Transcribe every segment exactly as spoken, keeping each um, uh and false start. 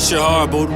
Shit hard, boo.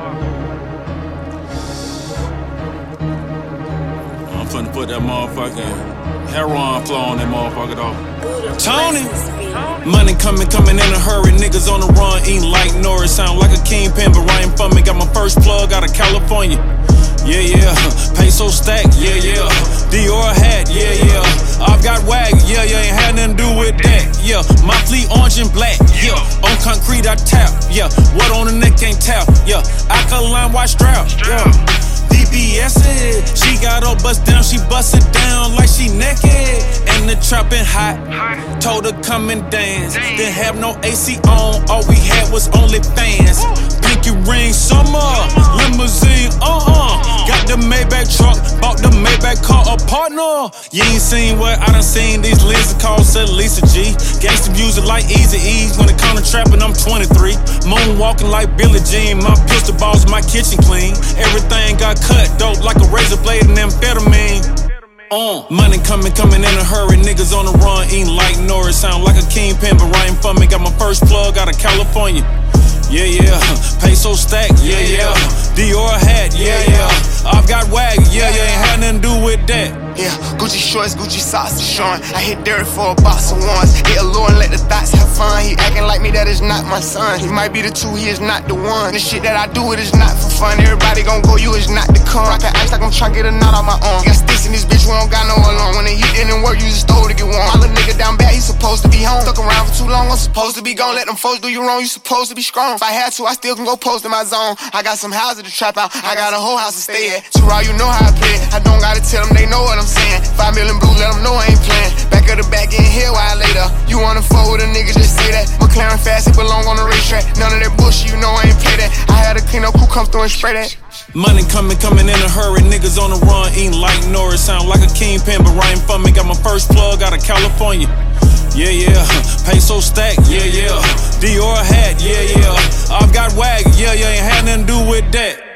I'm finna put that motherfucking heroin flow on that motherfucker, though. Tony! Money coming, coming in a hurry. Niggas on the run, eating like Norris. Sound like a kingpin, but writing for me. Got my first plug out of California. Yeah, yeah. Peso stack, yeah, yeah. Dior hat, yeah, yeah. I've got wag, yeah, yeah. Ain't had nothing to do with that, yeah. My fleet orange and black, yeah. On concrete I tap, yeah. What on the neck ain't tap, yeah. Alkaline white strap, yeah. D B S it, she got her bust down, she bust it down like she naked. And the trap been hot, told her come and dance. Didn't have no A C on, all we had was only fans. Pinky ring, summer, limousine, uh-uh. Got the Maybach truck, bought the Maybach car, a partner. You ain't seen what I done seen, these lenses cost at least a G. Gangsta music like Easy E's, when it come to trapping, I'm twenty-three. Moonwalking like Billie Jean, my pistol balls, my kitchen clean. Everything got cut dope like a razor blade and amphetamine. Uh. Money coming, coming in a hurry. Niggas on the run, eating like Norris. Sound like a kingpin, but writing for me. Got my first plug out of California. Yeah, yeah. Peso stack, yeah, yeah. Dior hat, yeah, yeah. I've got wag, yeah, yeah. Ain't had nothing to do with that. Yeah, Gucci shorts, Gucci socks, Sean. I hit Derek for a box of ones. Hit a lure and let the thoughts have fun. He acting like me, that is not my son. He might be the two, he is not the one. The shit that I do, it is not for fun. Everybody gon' go, you is not the con. Rockin' ice like I'm tryna get a knot on my arm. Got sticks in this bitch, we don't got no alarm. When the heat didn't work, you just stole to get warm. My little nigga down bad, he supposed to be home. Stuck around for too long, I'm supposed to be gone. Let them folks do you wrong, you supposed to be strong. If I had to, I still can go post in my zone. I got some houses to trap out, I got a whole house to stay at. Two-Raw, you know how I play it. I don't gotta tell them, they know what I'm saying. Five million blue, let them know I ain't playing. Back of the back, getting here while later. You wanna fuck with a nigga, just say that. McLaren fast, it belong on the racetrack. None of that bullshit, you know I ain't play that. I had a clean up crew come through and spray that. Money coming, coming in a hurry. Niggas on the run, eating like Norris. Sound like a kingpin, but writing for me. Got my first plug out of California. Yeah, yeah. Peso stack, yeah, yeah. Dior hat, yeah, yeah. I've got wag, yeah, yeah. Ain't had nothing to do with that.